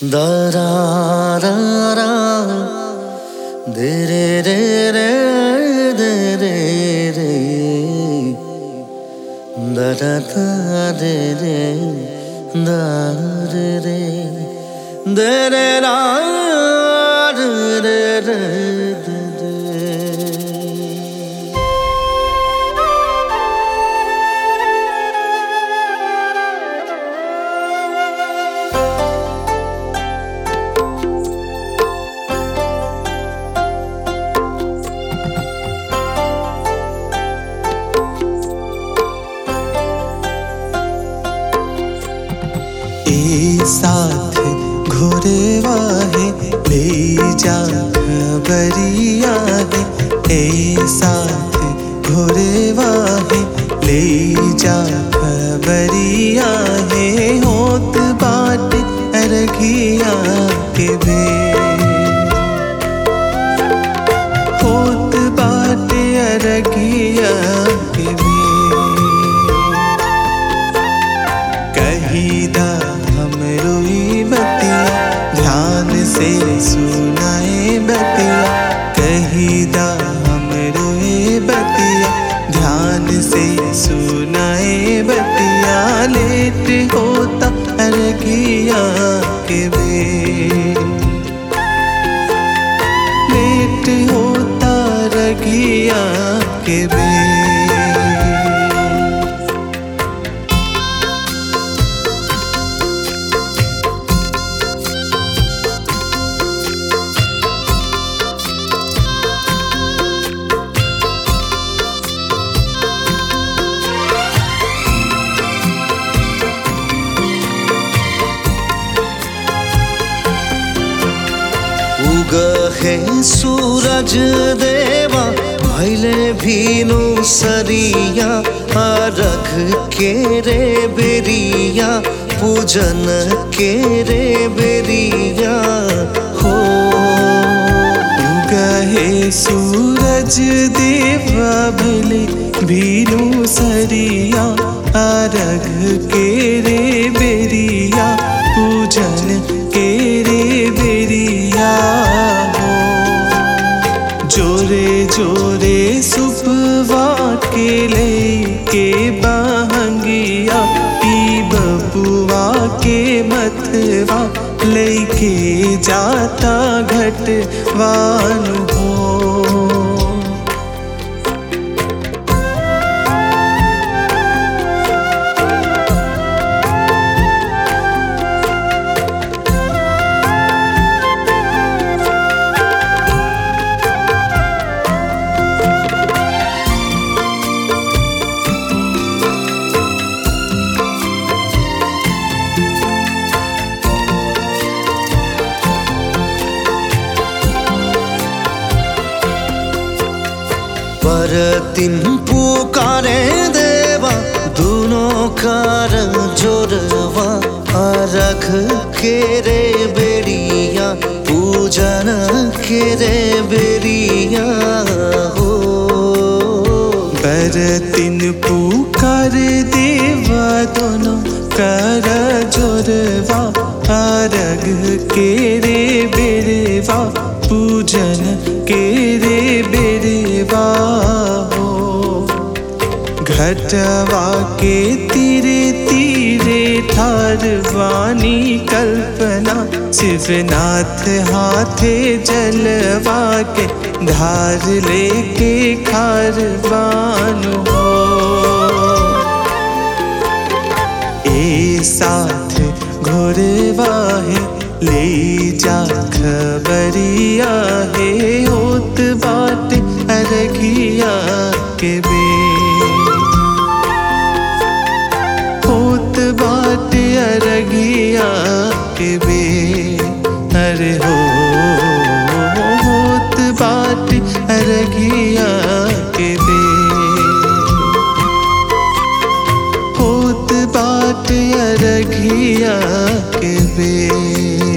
Da ra ra ra, de re re re, de re re, da da da de re, da re re, de re ra, de re re, de re. साथ घोरे वाहे ले जा खबरिया है। ए साथ घोरे वाहे ले जा खबरिया है। होत बाट अरघिया के बे, होत बाट अरघिया के बे। कहीदा हमरोई बतिया ध्यान से सुनाए बतिया। कहीदा हमरोई बतिया ध्यान से सुनाए बतिया। लेट होता अरघिया के बे, लेट होता अरघिया के बे। उगहे सूरज देवा भैले भीनु सरिया। अरघ के रे बेरिया, पूजन के रे बेरिया हो। उगहे सूरज देवा भैले भीनु सरिया। अरघ के रे बेरिया, पूजन के रे बेरिया हो। जोरे जोरे सुपवा के लेके बहंगिया। पी बबुआ के मतवा लेके जाता घटवानु हो। बरतिन पुकारे देवा दोनों कार जोरवा। अरघ के रे बेरिया, पूजन के रे बेरिया हो। बरतिन पुकार देवा दोनों कर जोरवा। अरघ के रे बेरवा, पूजन के रे बेरवा हो। घटवा के तीरे तीरे ठारवानी कल्पना। शिवनाथ हाथे जलवा के धार लेके खारवान हो। ए साथ घोरवा है ले जा खबरिया है। होत बाट अरघिया के बे, होत बाट अरघिया के बे। अरे हो होत बाट अरघिया के बे, होत बाट अरघिया के बे।